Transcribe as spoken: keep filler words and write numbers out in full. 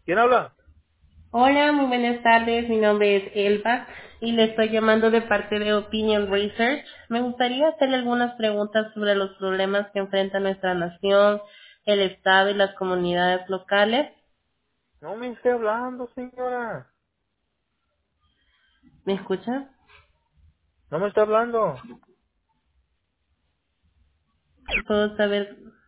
¿Quién habla? Hola, muy buenas tardes. Mi nombre es Elba y le estoy llamando de parte de Opinion Research. Me gustaría hacerle algunas preguntas sobre los problemas que enfrenta nuestra nación, el Estado y las comunidades locales. No me esté hablando, señora. ¿Me escucha? No me está hablando. ¿Puedo saber?